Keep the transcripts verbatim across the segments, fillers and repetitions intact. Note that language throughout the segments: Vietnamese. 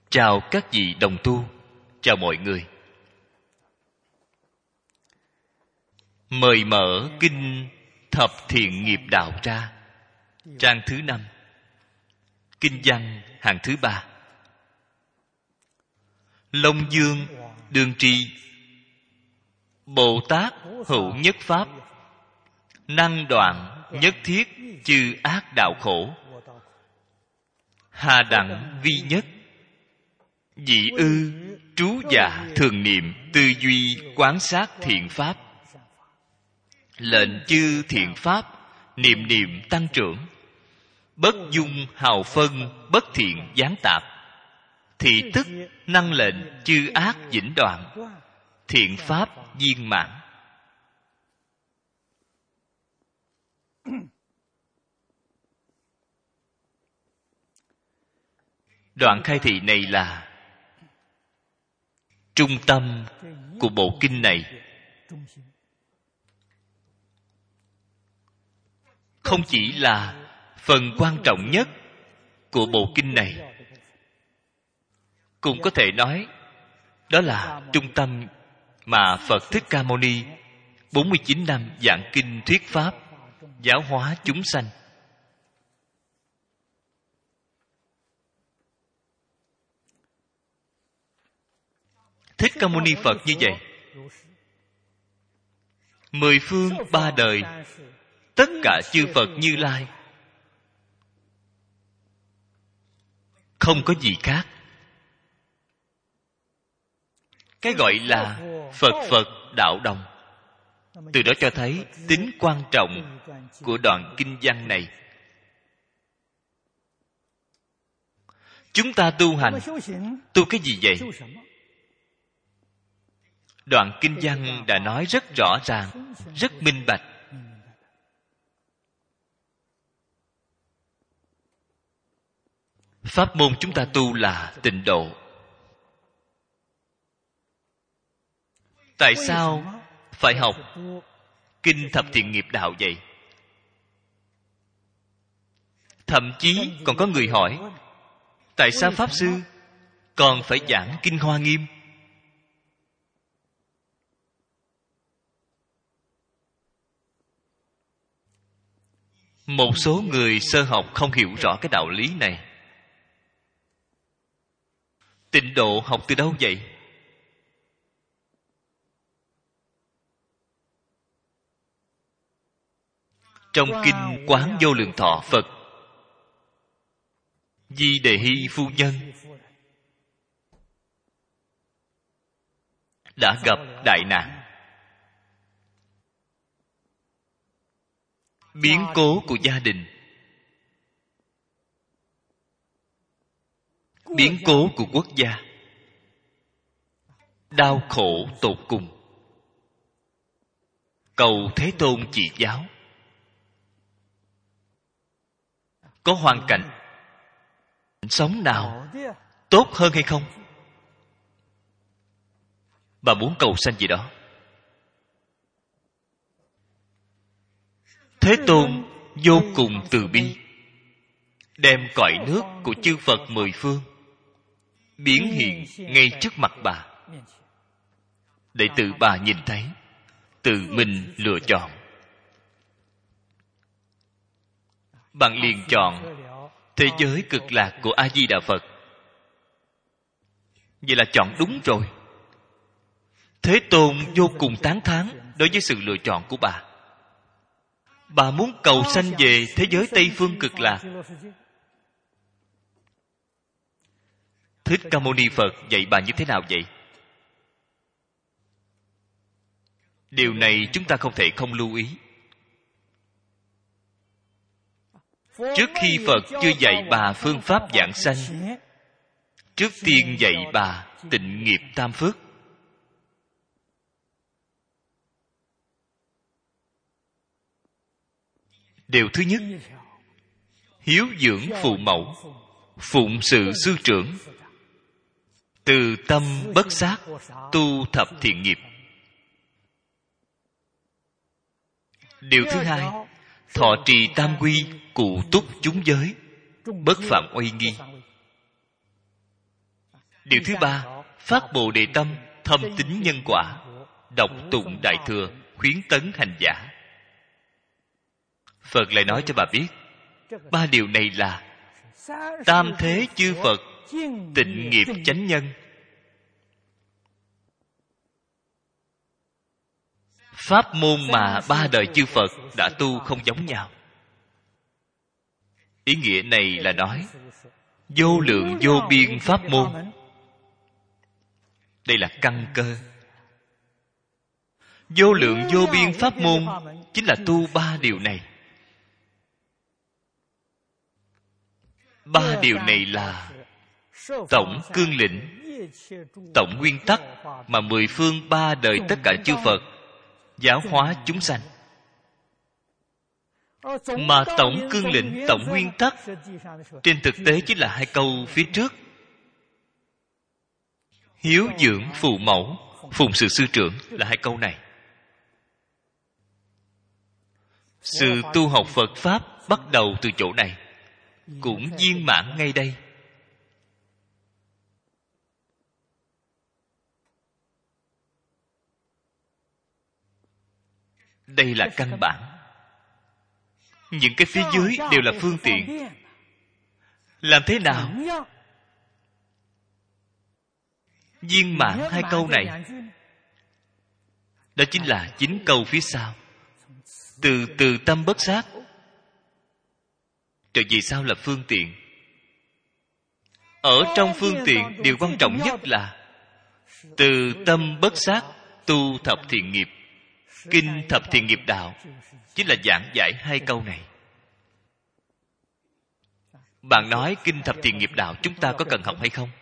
Chào các vị đồng tu, chào mọi người. Mời mở kinh Thập Thiện Nghiệp Đạo ra, trang thứ năm, kinh văn hàng thứ ba. Long Dương đương tri, Bồ Tát hữu nhất pháp, năng đoạn nhất thiết chư ác đạo khổ. Hà đẳng vi nhất, dị ư trú dạ thường niệm, tư duy quán sát thiện pháp. Lệnh chư thiện pháp, niệm niệm tăng trưởng. Bất dung hào phân, bất thiện gián tạp. Thị tức năng lệnh chư ác vĩnh đoạn, thiện pháp viên mãn. Đoạn khai thị này là trung tâm của bộ kinh này. Không chỉ là phần quan trọng nhất của bộ kinh này, cũng có thể nói đó là trung tâm mà Phật Thích Ca Mâu Ni bốn mươi chín năm giảng kinh thuyết pháp, giáo hóa chúng sanh. Thích Ca Mâu Ni Phật như vậy, mười phương ba đời, tất cả chư Phật Như Lai, không có gì khác. Cái gọi là Phật Phật đạo đồng, từ đó cho thấy tính quan trọng của đoạn kinh văn này. Chúng ta tu hành, tu cái gì vậy? Đoạn kinh văn đã nói rất rõ ràng, rất minh bạch. Pháp môn chúng ta tu là tịnh độ. Tại sao phải học kinh Thập Thiện Nghiệp Đạo vậy? Thậm chí còn có người hỏi, tại sao Pháp Sư còn phải giảng kinh Hoa Nghiêm? Một số người sơ học không hiểu rõ cái đạo lý này. Tịnh độ học từ đâu vậy? Trong kinh Quán Vô Lượng Thọ Phật Di Đề Hy Phu Nhân đã gặp đại nạn, biến cố của gia đình, biến cố của quốc gia, đau khổ tột cùng, cầu Thế Tôn chỉ giáo. Có hoàn cảnh sống nào tốt hơn hay không? Bà muốn cầu sanh gì đó. Thế Tôn vô cùng từ bi, đem cõi nước của chư Phật mười phương biến hiện ngay trước mặt bà, để tự bà nhìn thấy, tự mình lựa chọn. Bạn liền chọn thế giới cực lạc của A Di Đà Phật. Vậy là chọn đúng rồi. Thế Tôn vô cùng tán thán đối với sự lựa chọn của bà. Bà muốn cầu sanh về thế giới Tây Phương cực lạc. Thích Ca Mâu Ni Phật dạy bà như thế nào vậy? Điều này chúng ta không thể không lưu ý. Trước khi Phật chưa dạy bà phương pháp giảng sanh, trước tiên dạy bà tịnh nghiệp tam phước. Điều thứ nhất, hiếu dưỡng phụ mẫu, phụng sự sư trưởng, từ tâm bất sát, tu thập thiện nghiệp. Điều thứ hai, thọ trì tam quy, cụ túc chúng giới, bất phạm oai nghi. Điều thứ ba, phát Bồ Đề tâm, thâm tín nhân quả, đọc tụng Đại Thừa, khuyến tấn hành giả. Phật lại nói cho bà biết, ba điều này là tam thế chư Phật tịnh nghiệp chánh nhân. Pháp môn mà ba đời chư Phật đã tu không giống nhau. Ý nghĩa này là nói vô lượng vô biên pháp môn. Đây là căn cơ. Vô lượng vô biên pháp môn chính là tu ba điều này. Ba điều này là tổng cương lĩnh, tổng nguyên tắc mà mười phương ba đời tất cả chư Phật giáo hóa chúng sanh. Mà tổng cương lĩnh, tổng nguyên tắc trên thực tế chính là hai câu phía trước: hiếu dưỡng phụ mẫu, phụng sự sư trưởng, là hai câu này. Sự tu học Phật Pháp bắt đầu từ chỗ này, cũng viên mãn ngay đây. Đây là căn bản. Những cái phía dưới đều là phương tiện. Làm thế nào viên mãn hai câu này? Đó chính là chín câu phía sau: từ từ tâm bất sát. Rồi vì sao là phương tiện? Ở trong phương tiện, điều quan trọng nhất là từ tâm bất sát tu thập thiện nghiệp. Kinh thập thiện nghiệp đạo chính là giảng giải hai câu này. Bạn nói kinh thập thiện nghiệp đạo chúng ta có cần học hay không?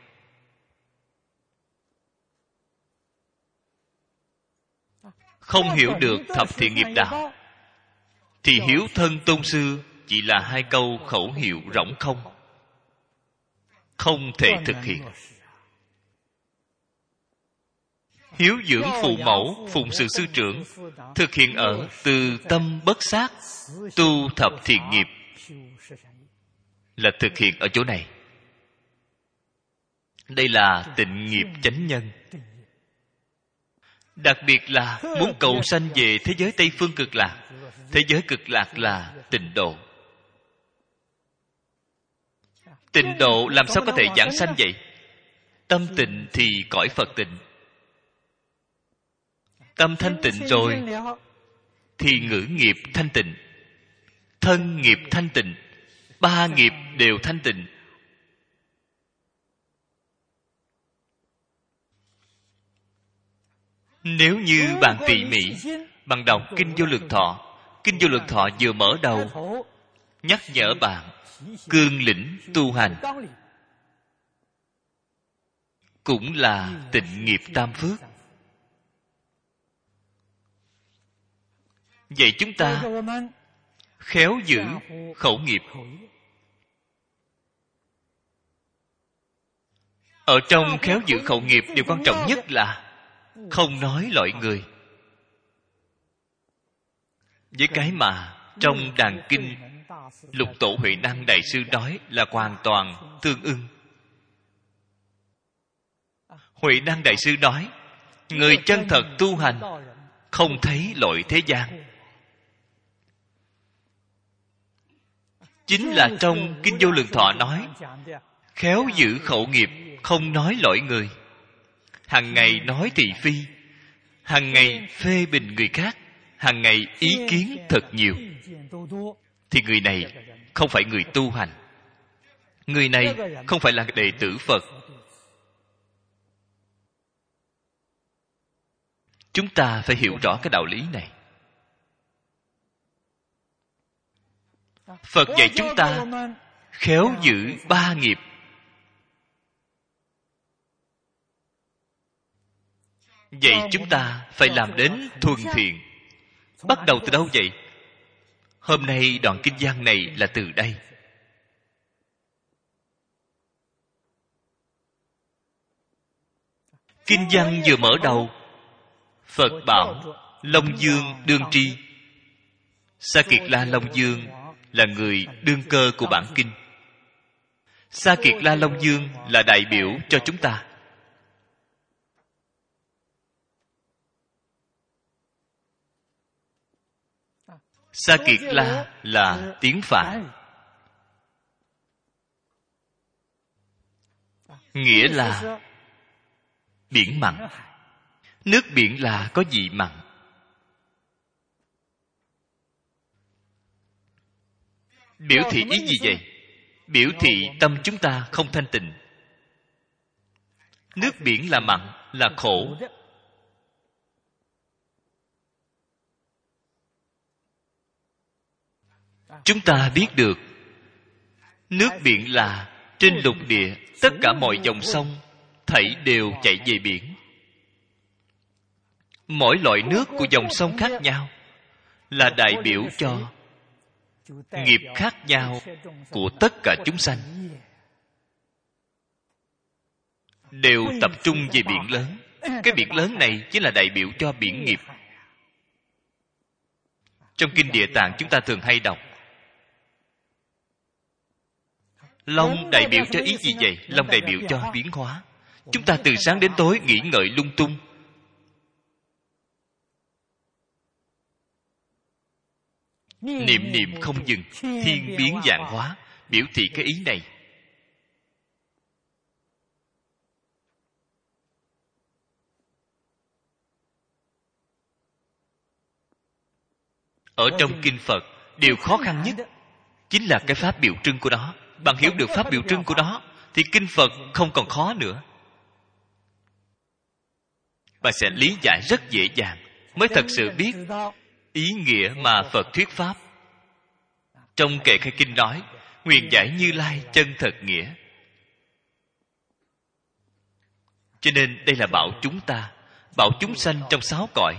Không hiểu được thập thiện nghiệp đạo thì hiếu thân tôn sư chỉ là hai câu khẩu hiệu rỗng không, không thể thực hiện. Hiếu dưỡng phụ mẫu, phụng sự sư trưởng thực hiện ở từ tâm bất sát tu thập thiện nghiệp, là thực hiện ở chỗ này. Đây là tịnh nghiệp chánh nhân. Đặc biệt là muốn cầu sanh về thế giới Tây Phương Cực Lạc. Thế giới Cực Lạc là tịnh độ. Tịnh độ làm sao có thể giảng sanh vậy? Tâm tịnh thì cõi Phật tịnh. Tâm thanh tịnh rồi thì ngữ nghiệp thanh tịnh, thân nghiệp thanh tịnh, ba nghiệp đều thanh tịnh. Nếu như bạn tỉ mỉ, bạn đọc Kinh Vô Lượng Thọ, Kinh Vô Lượng Thọ vừa mở đầu nhắc nhở bạn cương lĩnh tu hành, cũng là tịnh nghiệp tam phước. Vậy chúng ta khéo giữ khẩu nghiệp. Ở trong khéo giữ khẩu nghiệp, điều quan trọng nhất là không nói loại người. Với cái mà trong Đàn Kinh Lục Tổ Huệ Năng Đại Sư nói là hoàn toàn tương ưng. Huệ Năng Đại Sư nói, người chân thật tu hành không thấy loại thế gian. Chính là trong Kinh Vô Lượng Thọ nói, khéo giữ khẩu nghiệp, không nói loại người. Hằng ngày nói thị phi, hằng ngày phê bình người khác, hằng ngày ý kiến thật nhiều, thì người này không phải người tu hành. Người này không phải là đệ tử Phật. Chúng ta phải hiểu rõ cái đạo lý này. Phật dạy chúng ta khéo giữ ba nghiệp. Vậy chúng ta phải làm đến thuần thiện. Bắt đầu từ đâu vậy? Hôm nay đoạn kinh văn này là từ đây. Kinh văn vừa mở đầu, Phật bảo Long Dương đương tri. Sa Kiệt La Long Dương là người đương cơ của bản kinh. Sa Kiệt La Long Dương là đại biểu cho chúng ta. Sa Kiệt La là tiếng Phạn, nghĩa là biển mặn. Nước biển là có vị mặn. Biểu thị ý gì vậy? Biểu thị tâm chúng ta không thanh tịnh. Nước biển là mặn, là khổ. Chúng ta biết được nước biển là trên lục địa, tất cả mọi dòng sông thảy đều chảy về biển. Mỗi loại nước của dòng sông khác nhau là đại biểu cho nghiệp khác nhau của tất cả chúng sanh, đều tập trung về biển lớn. Cái biển lớn này chính là đại biểu cho biển nghiệp. Trong kinh Địa Tạng chúng ta thường hay đọc, long đại biểu cho ý gì vậy? Long đại biểu cho biến hóa. Chúng ta từ sáng đến tối nghĩ ngợi lung tung, niệm niệm không dừng, thiên biến vạn hóa, biểu thị cái ý này. Ở trong kinh Phật, điều khó khăn nhất chính là cái pháp biểu trưng của nó. Bạn hiểu được pháp biểu trưng của nó thì kinh Phật không còn khó nữa. Bạn sẽ lý giải rất dễ dàng, mới thật sự biết ý nghĩa mà Phật thuyết pháp. Trong kệ khai kinh nói, nguyện giải Như Lai chân thật nghĩa. Cho nên đây là bảo chúng ta, bảo chúng sanh trong sáu cõi.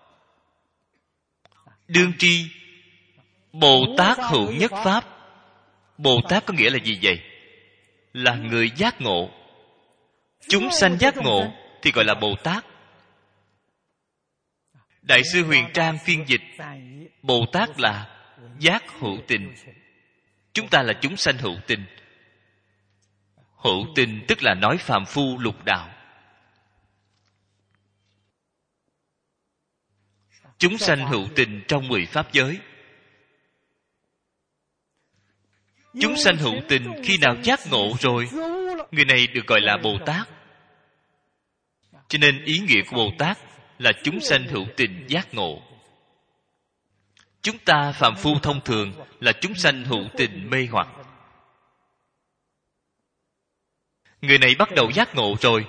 Đương tri Bồ Tát hữu nhất pháp. Bồ Tát có nghĩa là gì vậy? Là người giác ngộ. Chúng sanh giác ngộ thì gọi là Bồ Tát. Đại sư Huyền Trang phiên dịch, Bồ Tát là giác hữu tình. Chúng ta là chúng sanh hữu tình. Hữu tình tức là nói phàm phu lục đạo. Chúng sanh hữu tình trong mười pháp giới. Chúng sanh hữu tình khi nào giác ngộ rồi, người này được gọi là Bồ Tát. Cho nên ý nghĩa của Bồ Tát là chúng sanh hữu tình giác ngộ. Chúng ta phàm phu thông thường là chúng sanh hữu tình mê hoặc. Người này bắt đầu giác ngộ rồi.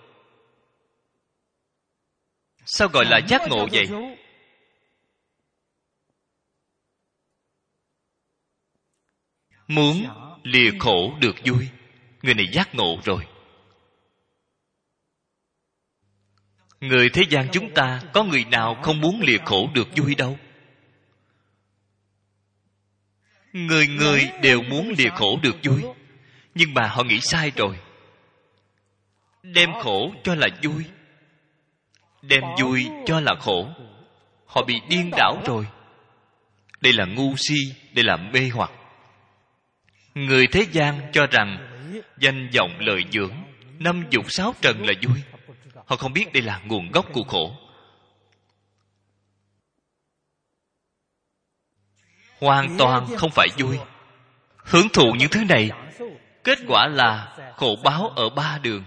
Sao gọi là giác ngộ vậy? Muốn lìa khổ được vui, người này giác ngộ rồi. Người thế gian chúng ta có người nào không muốn lìa khổ được vui đâu. Người người đều muốn lìa khổ được vui. Nhưng mà họ nghĩ sai rồi. Đem khổ cho là vui, đem vui cho là khổ. Họ bị điên đảo rồi. Đây là ngu si, đây là mê hoặc. Người thế gian cho rằng danh vọng lợi dưỡng, năm dục sáu trần là vui. Họ không biết đây là nguồn gốc của khổ. Hoàn toàn không phải vui. Hưởng thụ những thứ này, kết quả là khổ báo ở ba đường.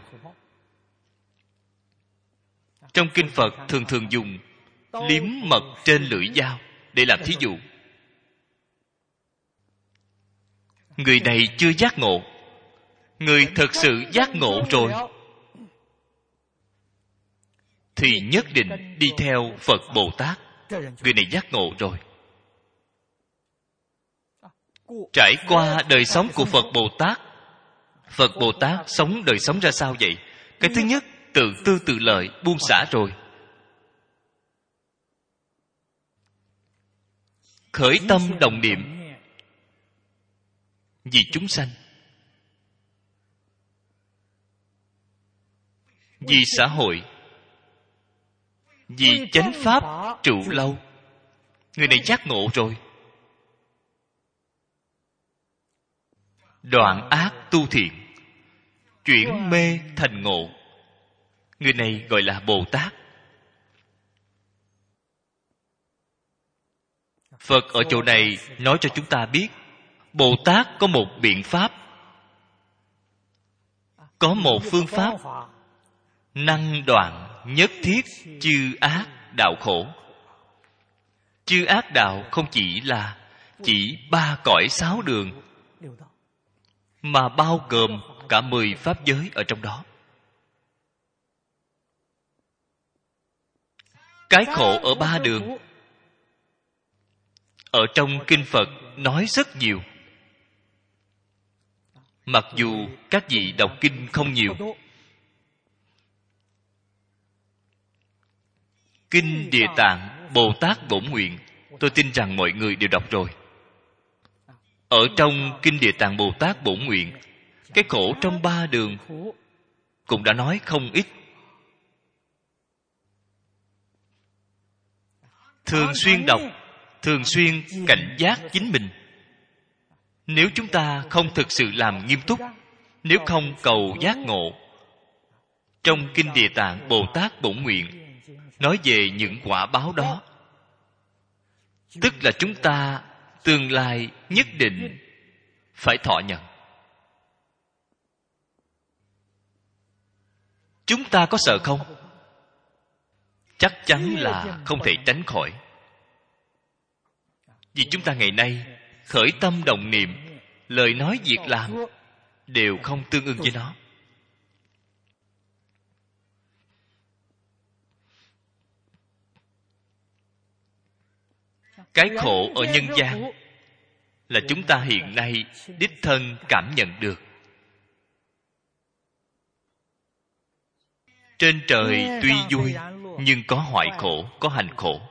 Trong kinh Phật thường thường dùng liếm mật trên lưỡi dao để làm thí dụ. Người này chưa giác ngộ. Người thật sự giác ngộ rồi thì nhất định đi theo Phật Bồ Tát. Người này giác ngộ rồi. Trải qua đời sống của Phật Bồ Tát. Phật Bồ Tát sống đời sống ra sao vậy? Cái thứ nhất, tự tư tự lợi, buông xả rồi. Khởi tâm đồng niệm vì chúng sanh, vì xã hội, vì chánh pháp trụ lâu. Người này giác ngộ rồi. Đoạn ác tu thiện, chuyển mê thành ngộ. Người này gọi là Bồ Tát. Phật ở chỗ này nói cho chúng ta biết, Bồ Tát có một biện pháp, có một phương pháp năng đoạn nhất thiết chư ác đạo khổ. Chư ác đạo không chỉ là chỉ ba cõi sáu đường, mà bao gồm cả mười pháp giới ở trong đó. Cái khổ ở ba đường ở trong kinh Phật nói rất nhiều. Mặc dù các vị đọc kinh không nhiều. Kinh Địa Tạng Bồ Tát Bổn Nguyện, tôi tin rằng mọi người đều đọc rồi. Ở trong Kinh Địa Tạng Bồ Tát Bổn Nguyện, cái khổ trong ba đường cũng đã nói không ít. Thường xuyên đọc, thường xuyên cảnh giác chính mình. Nếu chúng ta không thực sự làm nghiêm túc, nếu không cầu giác ngộ, trong Kinh Địa Tạng Bồ Tát Bổn Nguyện nói về những quả báo đó, tức là chúng ta tương lai nhất định phải thọ nhận. Chúng ta có sợ không? Chắc chắn là không thể tránh khỏi. Vì chúng ta ngày nay khởi tâm động niệm, lời nói việc làm đều không tương ưng với nó. Cái khổ ở nhân gian là chúng ta hiện nay đích thân cảm nhận được. Trên trời tuy vui, nhưng có hoại khổ, có hành khổ.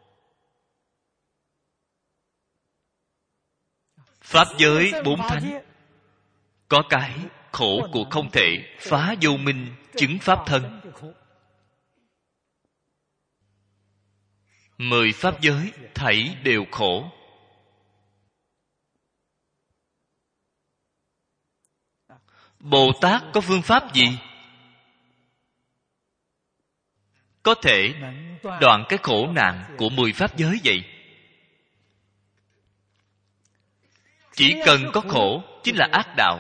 Pháp giới bốn thánh có cái khổ của không thể phá vô minh chứng pháp thân. Mười pháp giới thảy đều khổ. Bồ Tát có phương pháp gì có thể đoạn cái khổ nạn của mười pháp giới vậy? Chỉ cần có khổ chính là ác đạo.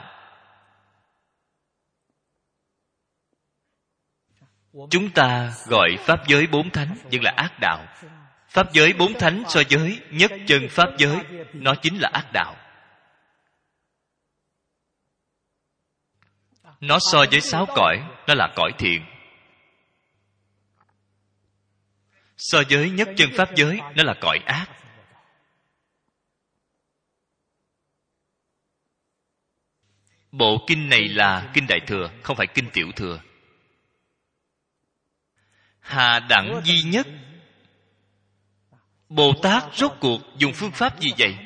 Chúng ta gọi pháp giới bốn thánh vẫn là ác đạo. Pháp giới bốn thánh so với nhất chân pháp giới, nó chính là ác đạo. Nó so với sáu cõi, nó là cõi thiện. So với nhất chân pháp giới, nó là cõi ác. Bộ kinh này là kinh Đại Thừa, không phải kinh Tiểu Thừa. Hà đẳng duy nhất. Bồ Tát rốt cuộc dùng phương pháp gì vậy?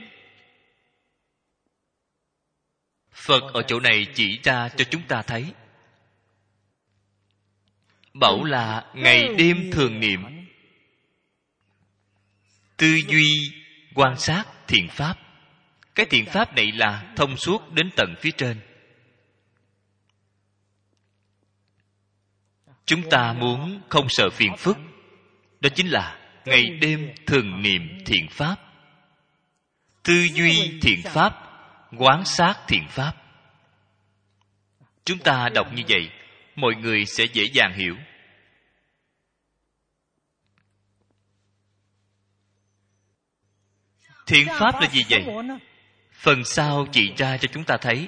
Phật ở chỗ này chỉ ra cho chúng ta thấy, bảo là ngày đêm thường niệm, tư duy quan sát thiện pháp. Cái thiện pháp này là thông suốt đến tận phía trên. Chúng ta muốn không sợ phiền phức, đó chính là ngày đêm thường niệm thiện pháp, tư duy thiện pháp, quán sát thiện pháp. Chúng ta đọc như vậy, mọi người sẽ dễ dàng hiểu. Thiện pháp là gì vậy? Phần sau chỉ ra cho chúng ta thấy.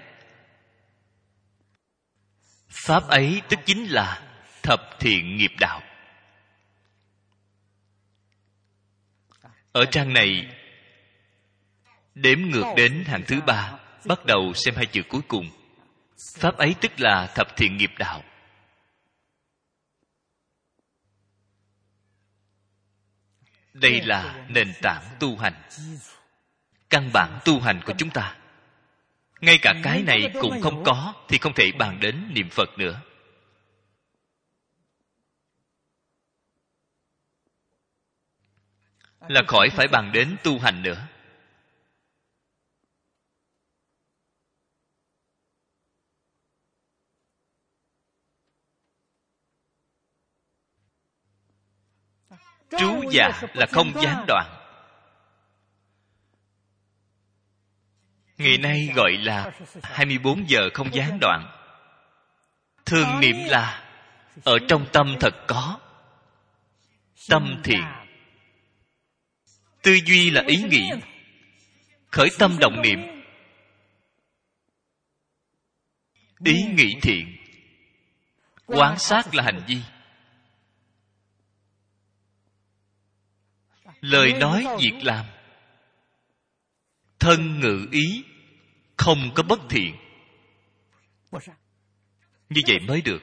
Pháp ấy tức chính là thập thiện nghiệp đạo. Ở trang này đếm ngược đến hàng thứ ba, bắt đầu xem hai chữ cuối cùng. Pháp ấy tức là thập thiện nghiệp đạo. Đây là nền tảng tu hành, căn bản tu hành của chúng ta. Ngay cả cái này cũng không có thì không thể bàn đến niệm Phật nữa. Là khỏi phải bàn đến tu hành nữa. Trú dạ là không gián đoạn. ngày nay gọi là hai mươi bốn giờ không gián đoạn. Thường niệm là ở trong tâm thật có. Tâm thiện. Tư duy là ý nghĩ. Khởi tâm động niệm. Ý nghĩ thiện. Quán sát là hành vi. Lời nói việc làm, thân ngữ ý không có bất thiện. Như vậy mới được.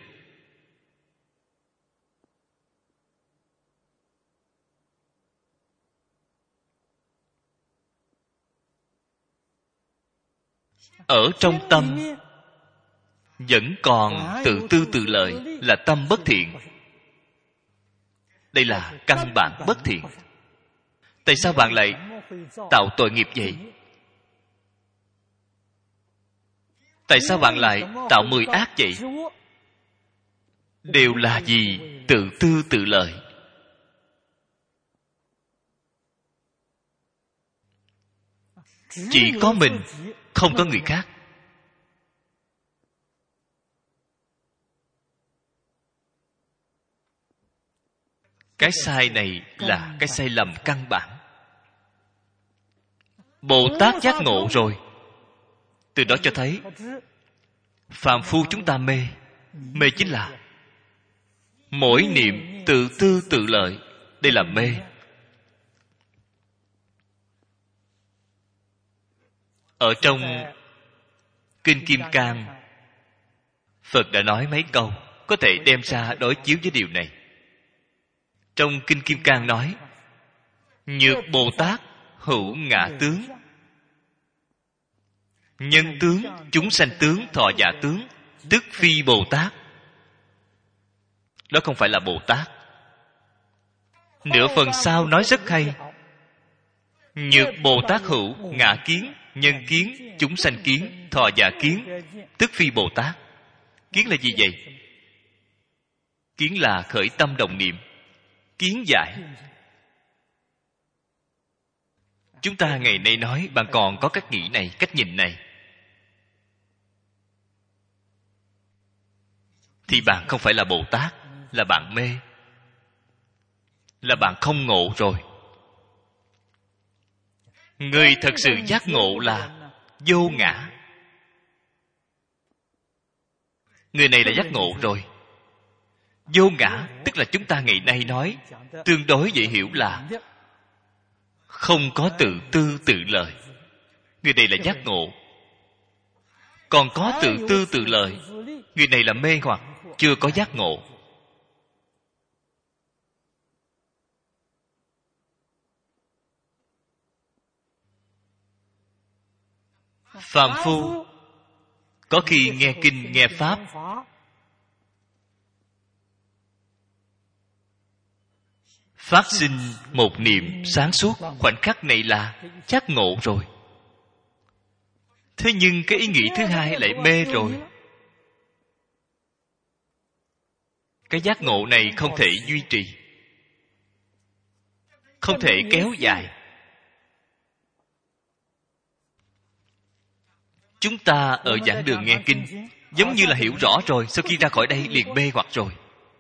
Ở trong tâm vẫn còn tự tư tự lợi, là tâm bất thiện. Đây là căn bản bất thiện. Tại sao bạn lại tạo tội nghiệp vậy? Tại sao bạn lại tạo mười ác vậy? Đều là gì? Tự tư tự lợi. Chỉ có mình, không có người khác. Cái sai này là cái sai lầm căn bản. Bồ Tát giác ngộ rồi. Từ đó cho thấy phàm phu chúng ta mê. Mê chính là mỗi niệm tự tư tự lợi. Đây là mê. Ở trong Kinh Kim Cang, Phật đã nói mấy câu có thể đem ra đối chiếu với điều này. Trong Kinh Kim Cang nói: Nhược Bồ Tát hữu ngã tướng, nhân tướng, chúng sanh tướng, thọ giả tướng, tức phi Bồ Tát. Đó không phải là Bồ Tát. Nửa phần sau nói rất hay: Nhược Bồ Tát hữu ngã kiến, nhân kiến, chúng sanh kiến, thọ giả kiến, tức phi Bồ Tát. Kiến là gì vậy? Kiến là khởi tâm động niệm. Kiến giải. Chúng ta ngày nay nói bạn còn có cách nghĩ này, cách nhìn này, thì bạn không phải là Bồ Tát, là bạn mê, là bạn không ngộ rồi. Người thật sự giác ngộ là vô ngã. Người này là giác ngộ rồi. Vô ngã tức là chúng ta ngày nay nói tương đối dễ hiểu là không có tự tư tự lợi. Người này là giác ngộ. Còn có tự tư tự lợi, người này là mê hoặc, chưa có giác ngộ. Phàm phu có khi nghe kinh nghe pháp, phát sinh một niệm sáng suốt, khoảnh khắc này là giác ngộ rồi. Thế nhưng cái ý nghĩ thứ hai lại mê rồi. Cái giác ngộ này không thể duy trì, không thể kéo dài. Chúng ta ở giảng đường nghe kinh, giống như là hiểu rõ rồi, sau khi ra khỏi đây liền mê hoặc rồi.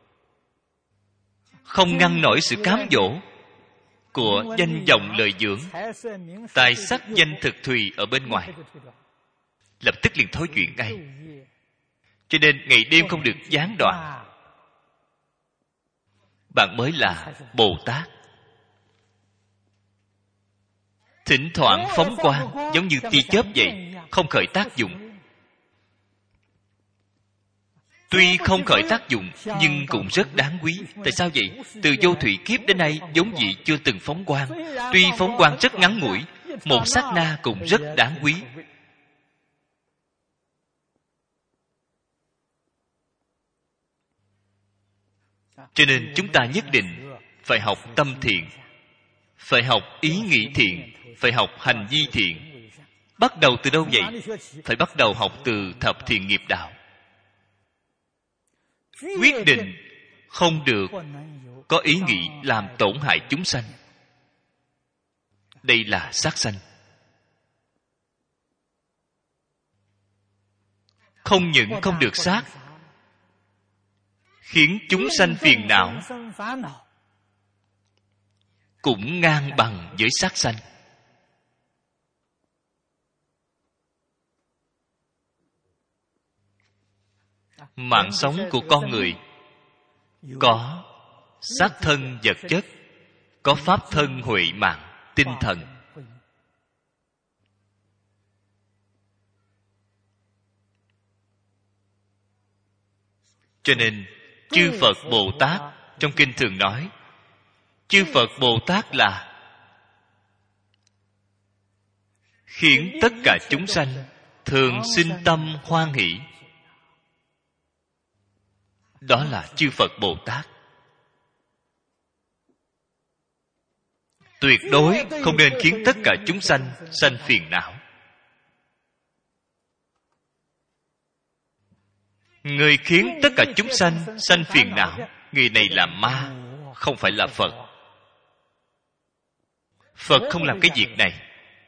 Không ngăn nổi sự cám dỗ của danh vọng lợi dưỡng, tài sắc danh thực thùy ở bên ngoài, lập tức liền thối chuyện ngay. Cho nên ngày đêm không được gián đoạn. Bạn mới là Bồ Tát. Thỉnh thoảng phóng quang, giống như tia chớp vậy, không khởi tác dụng. Tuy không khởi tác dụng, nhưng cũng rất đáng quý. Tại sao vậy? Từ vô thủy kiếp đến nay, vốn dĩ chưa từng phóng quang. Tuy phóng quang rất ngắn ngủi, một sát na cũng rất đáng quý. Cho nên chúng ta nhất định phải học tâm thiện, phải học ý nghĩ thiện, phải học hành vi thiện. Bắt đầu từ đâu vậy? Phải bắt đầu học từ thập thiện nghiệp đạo. Quyết định không được có ý nghĩ làm tổn hại chúng sanh. Đây là sát sanh. không những không được sát, khiến chúng sanh phiền não, cũng ngang bằng với sát sanh. Mạng sống của con người có xác thân vật chất, có pháp thân huệ mạng tinh thần. Cho nên chư Phật Bồ Tát trong kinh thường nói, chư Phật Bồ Tát là khiến tất cả chúng sanh thường sinh tâm hoan hỷ. Đó là chư Phật Bồ Tát. Tuyệt đối không nên khiến tất cả chúng sanh sanh phiền não. Người khiến tất cả chúng sanh sanh phiền não, người này là ma, không phải là Phật. Phật không làm cái việc này.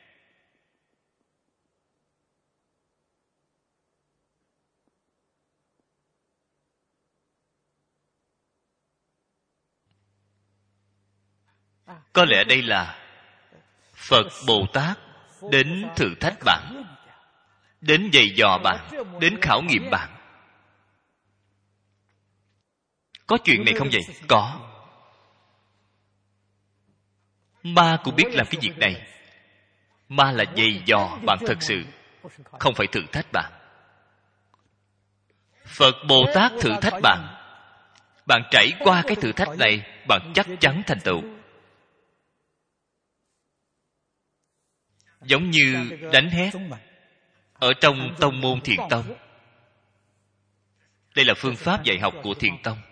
Có lẽ đây là Phật Bồ Tát đến thử thách bạn, đến giày dò bạn, đến khảo nghiệm bạn. Có chuyện này không vậy? Có. Ma cũng biết làm cái việc này. Ma là giày dò bạn thật sự, không phải thử thách bạn. Phật Bồ Tát thử thách bạn. Bạn trải qua cái thử thách này, bạn chắc chắn thành tựu. Giống như đánh hét ở trong tông môn Thiền Tông. Đây là phương pháp dạy học của Thiền Tông.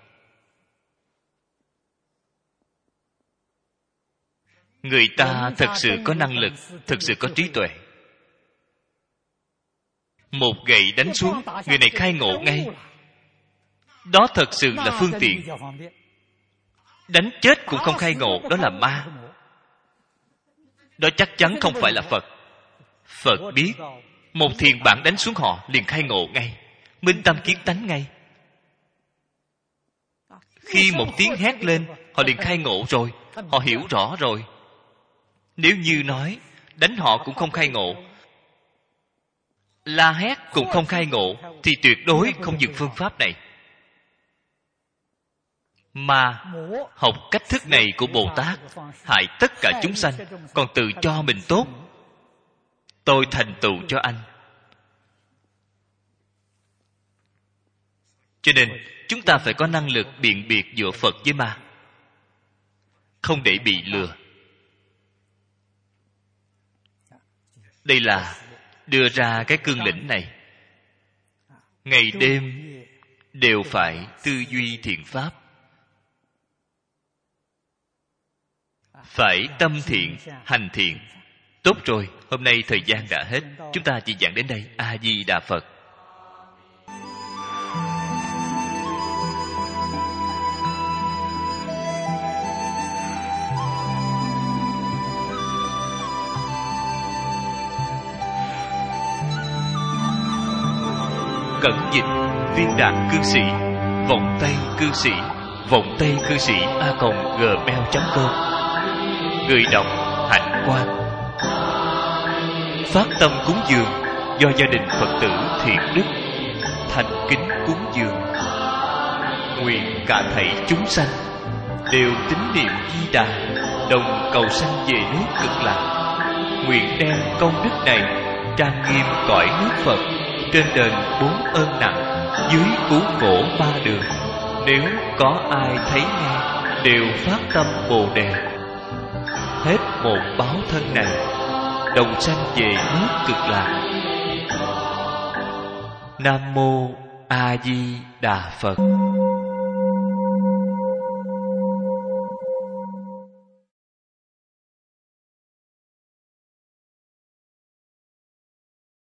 Người ta thật sự có năng lực, thật sự có trí tuệ. Một gậy đánh xuống, người này khai ngộ ngay. Đó thật sự là phương tiện. Đánh chết cũng không khai ngộ, đó là ma. Đó chắc chắn không phải là Phật. Phật biết, một thiền bản đánh xuống họ liền khai ngộ ngay, minh tâm kiến tánh ngay. Khi một tiếng hét lên, họ liền khai ngộ rồi, họ hiểu rõ rồi. Nếu như nói đánh họ cũng không khai ngộ, la hét cũng không khai ngộ, thì tuyệt đối không dùng phương pháp này. Mà học cách thức này của Bồ Tát hại tất cả chúng sanh, còn tự cho mình tốt. Tôi thành tựu cho anh. Cho nên chúng ta phải có năng lực biện biệt giữa Phật với ma, không để bị lừa. Đây là đưa ra cái cương lĩnh này. Ngày đêm đều phải tư duy thiện pháp, phải tâm thiện, hành thiện. Tốt rồi, hôm nay thời gian đã hết, chúng ta chỉ giảng đến đây. A Di Đà Phật. Cẩn dịch viên đạn cư sĩ, vọng tây cư sĩ, vọng tây cư sĩ a còng gmail chấm com. Người đọc Hạnh Quang. Phát tâm cúng dường do gia đình Phật tử Thiện Đức thành kính cúng dường. Nguyện cả thảy chúng sanh đều tín niệm Di Đà, đồng cầu sanh về nước Cực Lạc. Nguyện đem công đức này trang nghiêm cõi nước Phật, trên đền bốn ơn nặng, dưới cứu khổ ba đường. Nếu có ai thấy nghe, đều phát tâm Bồ Đề, hết một báo thân này, đồng sanh về nước Cực Lạc. Nam mô A Di Đà Phật.